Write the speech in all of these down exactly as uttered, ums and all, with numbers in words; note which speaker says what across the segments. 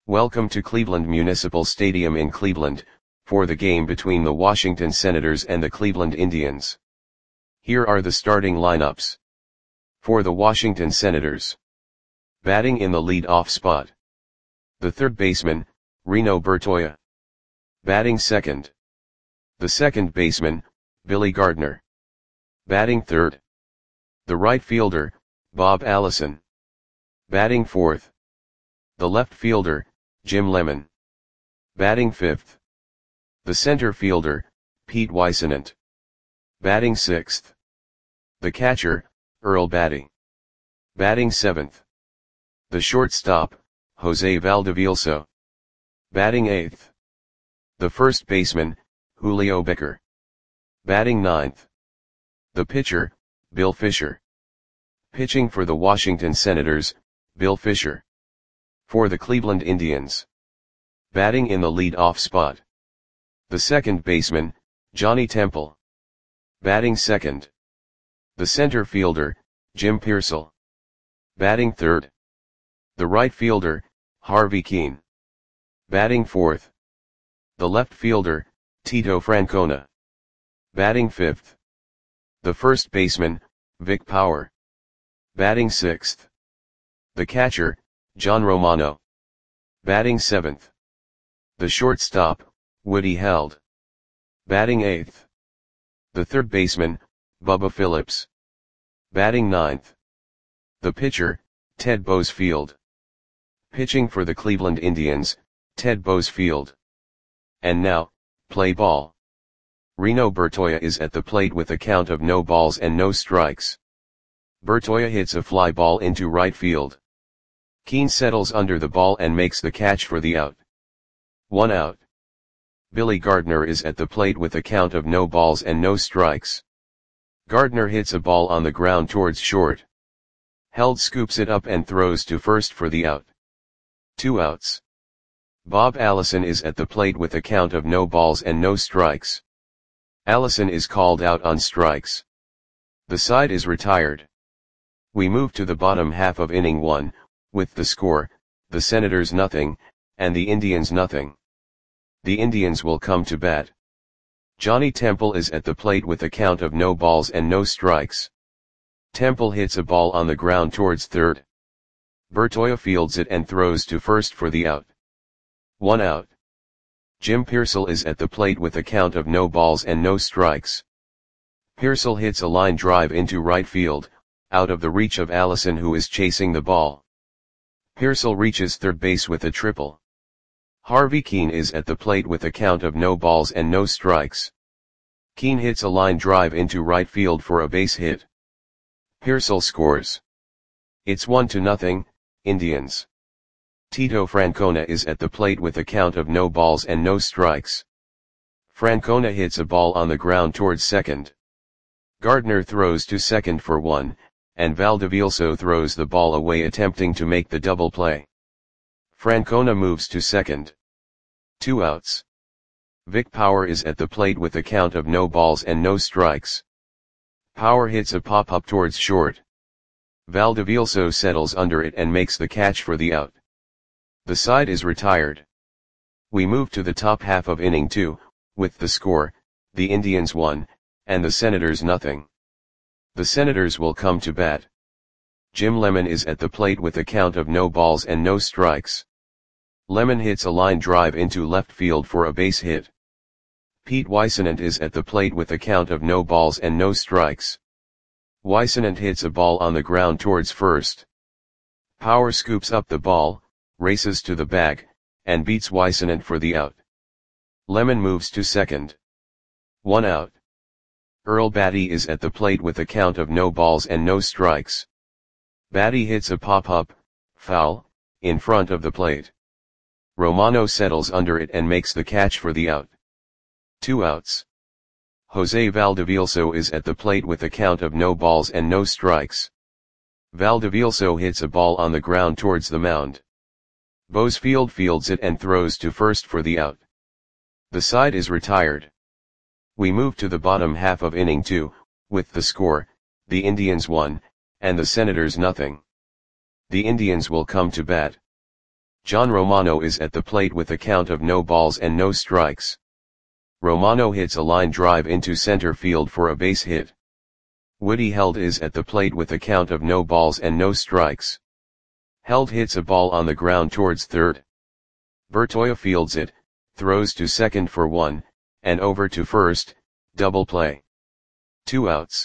Speaker 1: Welcome to Cleveland Municipal Stadium in Cleveland, for the game between the Washington Senators and the Cleveland Indians. Here are the starting lineups. For the Washington Senators. Batting in the lead-off spot. The third baseman, Reno Bertoia. Batting second. The second baseman, Billy Gardner. Batting third. The right fielder, Bob Allison. Batting fourth. The left fielder, Jim Lemon. Batting fifth. The center fielder, Pete Whisenant. Batting sixth. The catcher, Earl Battey. Batting seventh. The shortstop, Jose Valdivieso. Batting eighth. The first baseman, Julio Becker. Batting ninth. The pitcher, Bill Fisher. Pitching for the Washington Senators, Bill Fisher. For the Cleveland Indians. Batting in the lead-off spot. The second baseman, Johnny Temple. Batting second. The center fielder, Jim Piersall. Batting third. The right fielder, Harvey Kuenn. Batting fourth. The left fielder, Tito Francona. Batting fifth. The first baseman, Vic Power. Batting sixth. The catcher, John Romano. Batting seventh. The shortstop, Woody Held. Batting eighth. The third baseman, Bubba Phillips. Batting ninth. The pitcher, Ted Boesfield. Pitching for the Cleveland Indians, Ted Boesfield. And now, play ball. Reno Bertoia is at the plate with a count of no balls and no strikes. Bertoia hits a fly ball into right field. Kuenn settles under the ball and makes the catch for the out. One out. Billy Gardner is at the plate with a count of no balls and no strikes. Gardner hits a ball on the ground towards short. Held scoops it up and throws to first for the out. Two outs. Bob Allison is at the plate with a count of no balls and no strikes. Allison is called out on strikes. The side is retired. We move to the bottom half of inning one, with the score, the Senators nothing, and the Indians nothing. The Indians will come to bat. Johnny Temple is at the plate with a count of no balls and no strikes. Temple hits a ball on the ground towards third. Bertoia fields it and throws to first for the out. One out. Jim Piersall is at the plate with a count of no balls and no strikes. Piersall hits a line drive into right field, out of the reach of Allison, who is chasing the ball. Piersall reaches third base with a triple. Harvey Kuenn is at the plate with a count of no balls and no strikes. Kuenn hits a line drive into right field for a base hit. Piersall scores. It's one to nothing, Indians. Tito Francona is at the plate with a count of no balls and no strikes. Francona hits a ball on the ground towards second. Gardner throws to second for one, and Valdivieso throws the ball away attempting to make the double play. Francona moves to second. Two outs. Vic Power is at the plate with a count of no balls and no strikes. Power hits a pop-up towards short. Valdivieso settles under it and makes the catch for the out. The side is retired. We move to the top half of inning two, with the score, the Indians one, and the Senators nothing. The Senators will come to bat. Jim Lemon is at the plate with a count of no balls and no strikes. Lemon hits a line drive into left field for a base hit. Pete Whisenant is at the plate with a count of no balls and no strikes. Whisenant hits a ball on the ground towards first. Power scoops up the ball, races to the bag, and beats Whisenant for the out. Lemon moves to second. One out. Earl Battey is at the plate with a count of no balls and no strikes. Battey hits a pop-up, foul, in front of the plate. Romano settles under it and makes the catch for the out. Two outs. Jose Valdivieso is at the plate with a count of no balls and no strikes. Valdivieso hits a ball on the ground towards the mound. Boesfield fields it and throws to first for the out. The side is retired. We move to the bottom half of inning two, with the score, the Indians one, and the Senators nothing. The Indians will come to bat. John Romano is at the plate with a count of no balls and no strikes. Romano hits a line drive into center field for a base hit. Woody Held is at the plate with a count of no balls and no strikes. Held hits a ball on the ground towards third. Bertoia fields it, throws to second for one, and over to first, double play. Two outs.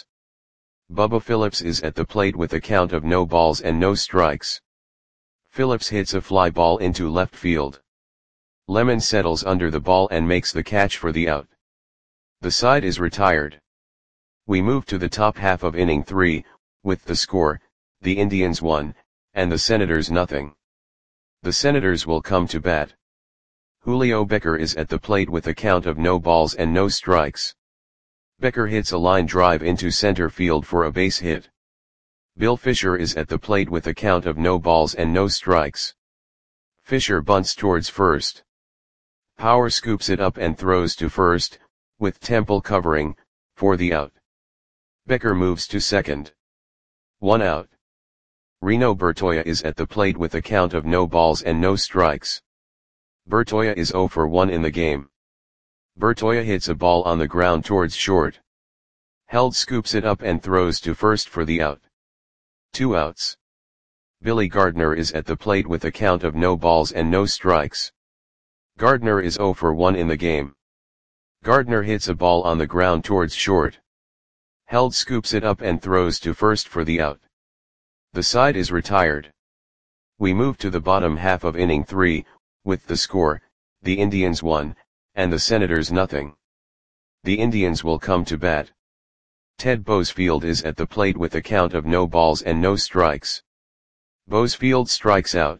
Speaker 1: Bubba Phillips is at the plate with a count of no balls and no strikes. Phillips hits a fly ball into left field. Lemon settles under the ball and makes the catch for the out. The side is retired. We move to the top half of inning three, with the score, the Indians one, and the Senators nothing. The Senators will come to bat. Julio Becker is at the plate with a count of no balls and no strikes. Becker hits a line drive into center field for a base hit. Bill Fisher is at the plate with a count of no balls and no strikes. Fisher bunts towards first. Power scoops it up and throws to first, with Temple covering, for the out. Becker moves to second. One out. Reno Bertoia is at the plate with a count of no balls and no strikes. Bertoia is oh for one in the game. Bertoia hits a ball on the ground towards short. Held scoops it up and throws to first for the out. Two outs. Billy Gardner is at the plate with a count of no balls and no strikes. Gardner is oh for one in the game. Gardner hits a ball on the ground towards short. Held scoops it up and throws to first for the out. The side is retired. We move to the bottom half of inning three, with the score, the Indians one, and the Senators nothing. The Indians will come to bat. Ted Boesfield is at the plate with a count of no balls and no strikes. Boesfield strikes out.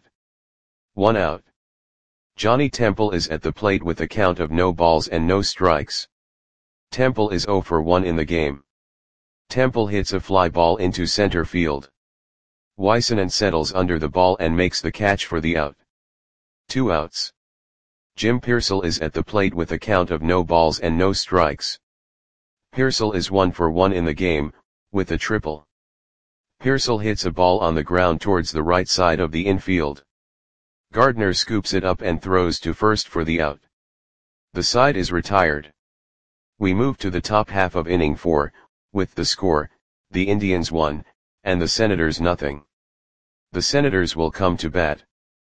Speaker 1: One out. Johnny Temple is at the plate with a count of no balls and no strikes. Temple is oh for one in the game. Temple hits a fly ball into center field. Weissenen settles under the ball and makes the catch for the out. Two outs. Jim Piersall is at the plate with a count of no balls and no strikes. Piersall is one for one in the game, with a triple. Piersall hits a ball on the ground towards the right side of the infield. Gardner scoops it up and throws to first for the out. The side is retired. We move to the top half of inning four, with the score, the Indians one, and the Senators nothing. The Senators will come to bat.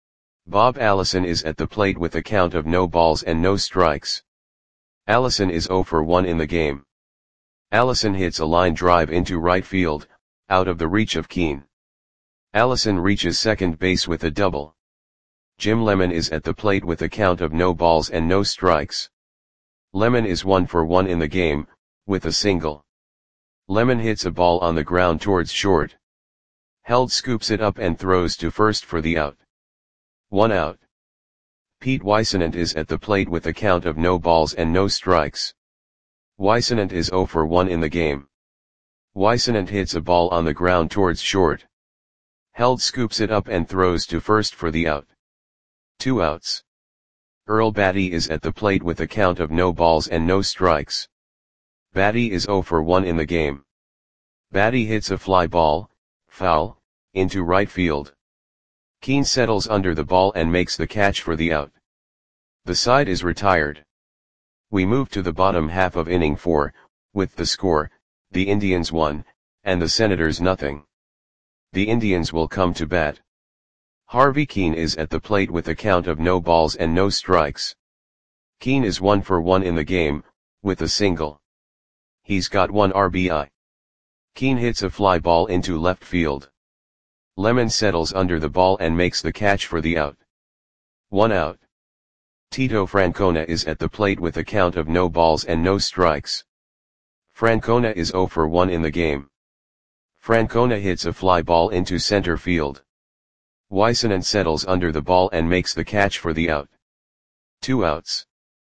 Speaker 1: Bob Allison is at the plate with a count of no balls and no strikes. Allison is oh for one in the game. Allison hits a line drive into right field, out of the reach of Keane. Allison reaches second base with a double. Jim Lemon is at the plate with a count of no balls and no strikes. Lemon is one for one in the game, with a single. Lemon hits a ball on the ground towards short. Held scoops it up and throws to first for the out. One out. Pete Weissenen is at the plate with a count of no balls and no strikes. Weissenen is oh for one in the game. Weissenen hits a ball on the ground towards short. Held scoops it up and throws to first for the out. Two outs. Earl Batty is at the plate with a count of no balls and no strikes. Batty is oh for one in the game. Batty hits a fly ball, foul, into right field. Keane settles under the ball and makes the catch for the out. The side is retired. We move to the bottom half of inning four, with the score, the Indians one, and the Senators nothing. The Indians will come to bat. Harvey Keane is at the plate with a count of no balls and no strikes. Keane is one for one in the game, with a single. He's got one R B I. Keane hits a fly ball into left field. Lemon settles under the ball and makes the catch for the out. One out. Tito Francona is at the plate with a count of no balls and no strikes. Francona is oh for one in the game. Francona hits a fly ball into center field. Weissenen settles under the ball and makes the catch for the out. Two outs.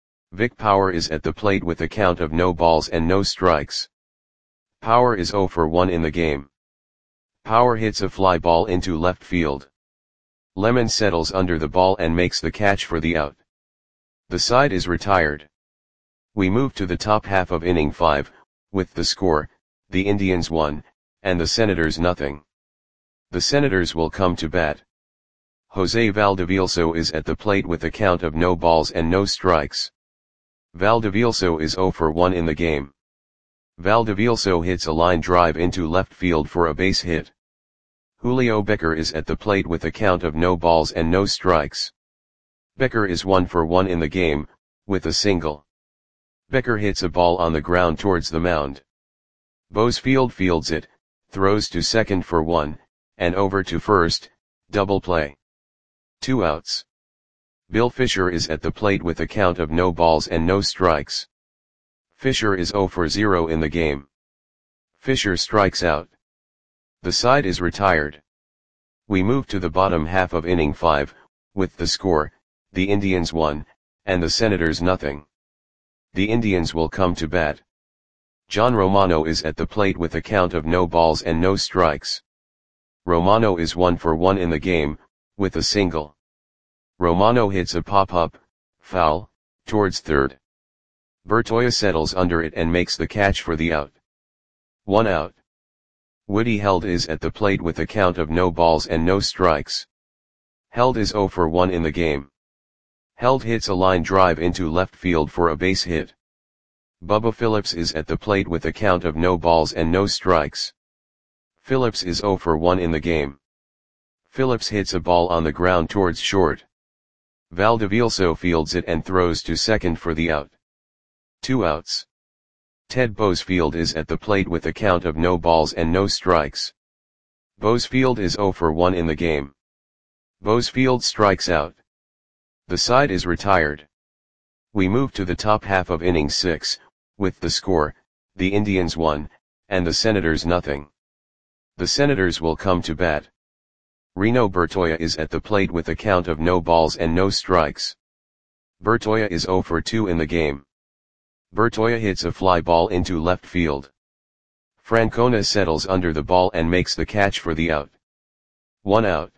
Speaker 1: Vic Power is at the plate with a count of no balls and no strikes. Power is oh for one in the game. Power hits a fly ball into left field. Lemon settles under the ball and makes the catch for the out. The side is retired. We move to the top half of inning five, with the score, the Indians one, and the Senators nothing. The Senators will come to bat. Jose Valdevilso is at the plate with a count of no balls and no strikes. Valdevilso is zero for one in the game. Valdevilso hits a line drive into left field for a base hit. Julio Becker is at the plate with a count of no balls and no strikes. Becker is one for one in the game, with a single. Becker hits a ball on the ground towards the mound. Boesfield fields it, throws to second for one, and over to first, double play. Two outs. Bill Fisher is at the plate with a count of no balls and no strikes. Fisher is zero for zero in the game. Fisher strikes out. The side is retired. We move to the bottom half of inning five, with the score, the Indians one, and the Senators nothing. The Indians will come to bat. John Romano is at the plate with a count of no balls and no strikes. Romano is one for one in the game, with a single. Romano hits a pop-up, foul, towards third. Bertoia settles under it and makes the catch for the out. One out. Woody Held is at the plate with a count of no balls and no strikes. Held is zero for one in the game. Held hits a line drive into left field for a base hit. Bubba Phillips is at the plate with a count of no balls and no strikes. Phillips is zero for one in the game. Phillips hits a ball on the ground towards short. Valdevilso fields it and throws to second for the out. Two outs. Ted Boesfield is at the plate with a count of no balls and no strikes. Boesfield is zero for one in the game. Boesfield strikes out. The side is retired. We move to the top half of inning six, with the score, the Indians one, and the Senators nothing. The Senators will come to bat. Reno Bertoia is at the plate with a count of no balls and no strikes. Bertoia is zero for two in the game. Bertoia hits a fly ball into left field. Francona settles under the ball and makes the catch for the out. One out.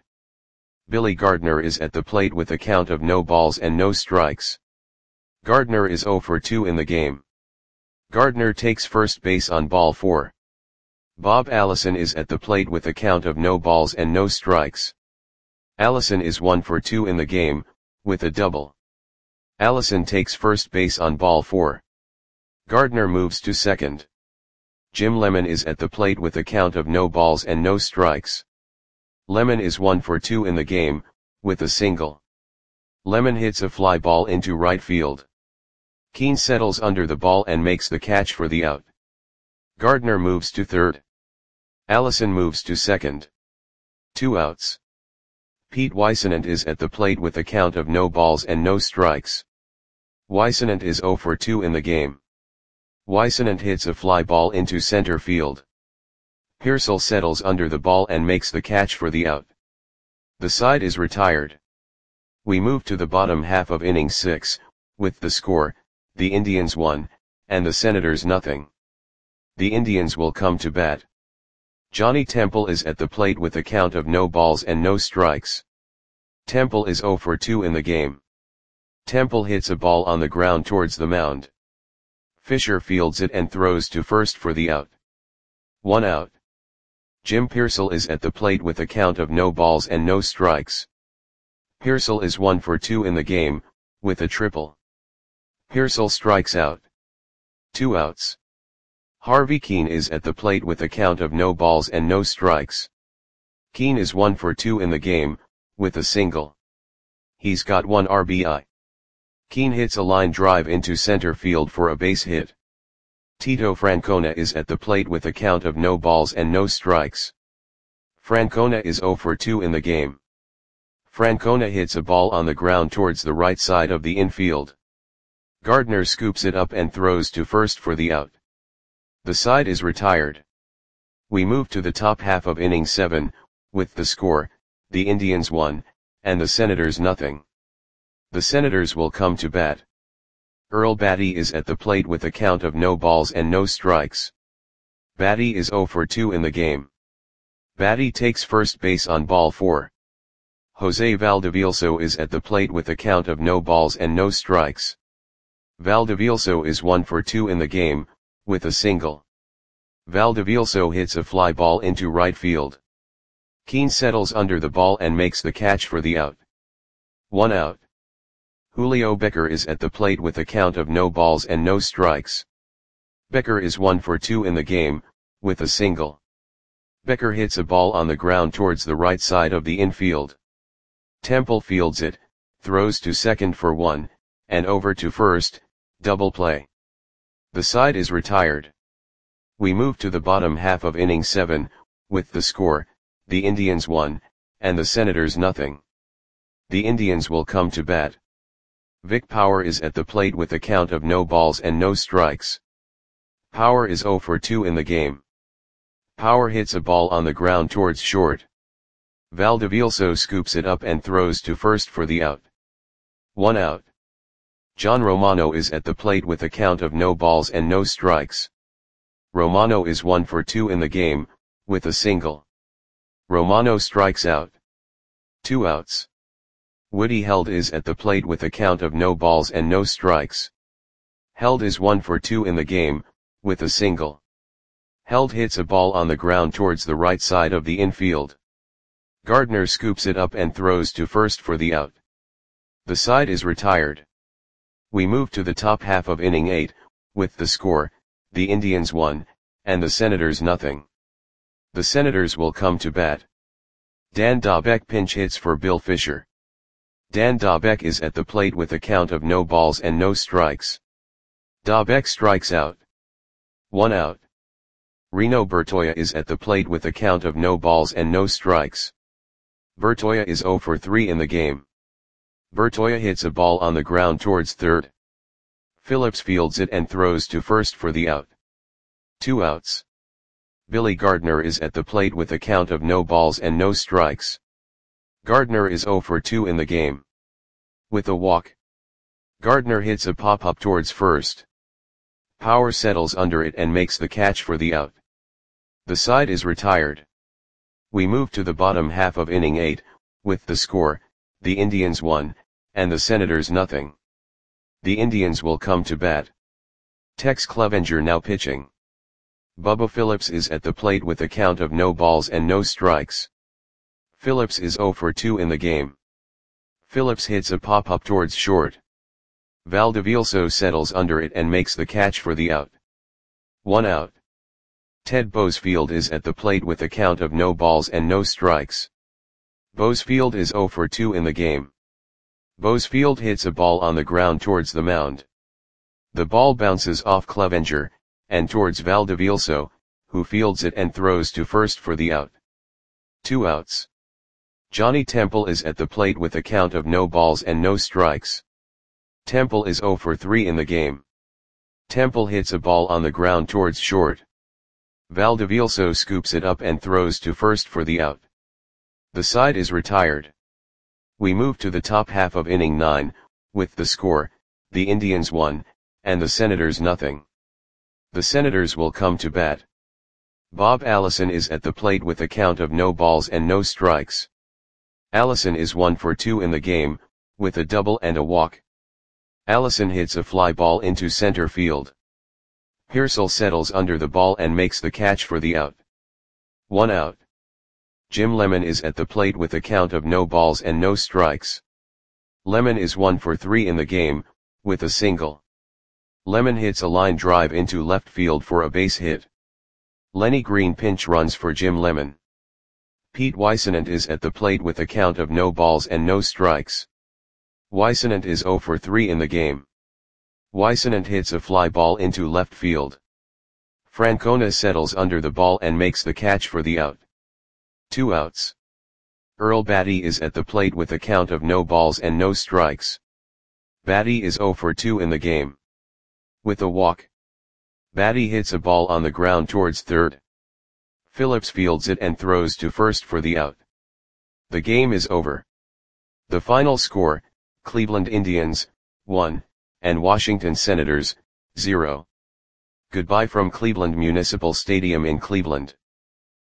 Speaker 1: Billy Gardner is at the plate with a count of no balls and no strikes. Gardner is zero for two in the game. Gardner takes first base on ball four. Bob Allison is at the plate with a count of no balls and no strikes. Allison is one for two in the game, with a double. Allison takes first base on ball four. Gardner moves to second. Jim Lemon is at the plate with a count of no balls and no strikes. Lemon is one for two in the game, with a single. Lemon hits a fly ball into right field. Keane settles under the ball and makes the catch for the out. Gardner moves to third. Allison moves to second. Two outs. Pete Weissenant is at the plate with a count of no balls and no strikes. Weissenant is zero for two in the game. Weissenant hits a fly ball into center field. Pearsall settles under the ball and makes the catch for the out. The side is retired. We move to the bottom half of inning six, with the score, the Indians one, and the Senators nothing. The Indians will come to bat. Johnny Temple is at the plate with a count of no balls and no strikes. Temple is zero for two in the game. Temple hits a ball on the ground towards the mound. Fisher fields it and throws to first for the out. One out. Jim Pearsall is at the plate with a count of no balls and no strikes. Pearsall is one for two in the game, with a triple. Pearsall strikes out. Two outs. Harvey Keane is at the plate with a count of no balls and no strikes. Keane is one for two in the game, with a single. He's got one R B I. Keane hits a line drive into center field for a base hit. Tito Francona is at the plate with a count of no balls and no strikes. Francona is zero for two in the game. Francona hits a ball on the ground towards the right side of the infield. Gardner scoops it up and throws to first for the out. The side is retired. We move to the top half of inning seven, with the score, the Indians one, and the Senators nothing. The Senators will come to bat. Earl Batty is at the plate with a count of no balls and no strikes. Batty is zero for two in the game. Batty takes first base on ball four. Jose Valdevilso is at the plate with a count of no balls and no strikes. Valdevilso is one for two in the game, with a single. Valdevilso hits a fly ball into right field. Keane settles under the ball and makes the catch for the out. One out. Julio Becker is at the plate with a count of no balls and no strikes. Becker is one for two in the game, with a single. Becker hits a ball on the ground towards the right side of the infield. Temple fields it, throws to second for one, and over to first, double play. The side is retired. We move to the bottom half of inning seven, with the score, the Indians one, and the Senators nothing. The Indians will come to bat. Vic Power is at the plate with a count of no balls and no strikes. Power is zero for two in the game. Power hits a ball on the ground towards short. Valdevilso scoops it up and throws to first for the out. One out. John Romano is at the plate with a count of no balls and no strikes. Romano is one for two in the game, with a single. Romano strikes out. Two outs. Woody Held is at the plate with a count of no balls and no strikes. Held is one for two in the game, with a single. Held hits a ball on the ground towards the right side of the infield. Gardner scoops it up and throws to first for the out. The side is retired. We move to the top half of inning eight, with the score, the Indians one, and the Senators nothing. The Senators will come to bat. Dan Dobek pinch hits for Bill Fisher. Dan Dobek is at the plate with a count of no balls and no strikes. Dobek strikes out. One out. Reno Bertoia is at the plate with a count of no balls and no strikes. Bertoia is zero for three in the game. Bertoia hits a ball on the ground towards third. Phillips fields it and throws to first for the out. Two outs. Billy Gardner is at the plate with a count of no balls and no strikes. Gardner is zero for two in the game. With a walk. Gardner hits a pop-up towards first. Power settles under it and makes the catch for the out. The side is retired. We move to the bottom half of inning eight, with the score, the Indians one, and the Senators nothing. The Indians will come to bat. Tex Clevenger now pitching. Bubba Phillips is at the plate with a count of no balls and no strikes. Phillips is zero for two in the game. Phillips hits a pop-up towards short. Valdevilso settles under it and makes the catch for the out. One out. Ted Boesfield is at the plate with a count of no balls and no strikes. Boesfield is zero for two in the game. Boesfield hits a ball on the ground towards the mound. The ball bounces off Clevenger, and towards Valdevilso, who fields it and throws to first for the out. Two outs. Johnny Temple is at the plate with a count of no balls and no strikes. Temple is zero for three in the game. Temple hits a ball on the ground towards short. Valdevilso scoops it up and throws to first for the out. The side is retired. We move to the top half of inning nine, with the score, the Indians one, and the Senators nothing. The Senators will come to bat. Bob Allison is at the plate with a count of no balls and no strikes. Allison is one for two in the game, with a double and a walk. Allison hits a fly ball into center field. Pearsall settles under the ball and makes the catch for the out. One out. Jim Lemon is at the plate with a count of no balls and no strikes. Lemon is one for three in the game, with a single. Lemon hits a line drive into left field for a base hit. Lenny Green pinch runs for Jim Lemon. Pete Weissenant is at the plate with a count of no balls and no strikes. Weissenant is zero for three in the game. Weissenant hits a fly ball into left field. Francona settles under the ball and makes the catch for the out. Two outs. Earl Batty is at the plate with a count of no balls and no strikes. Batty is zero for two in the game. With a walk. Batty hits a ball on the ground towards third. Phillips fields it and throws to first for the out. The game is over. The final score, Cleveland Indians, one, and Washington Senators, zero. Goodbye from Cleveland Municipal Stadium in Cleveland.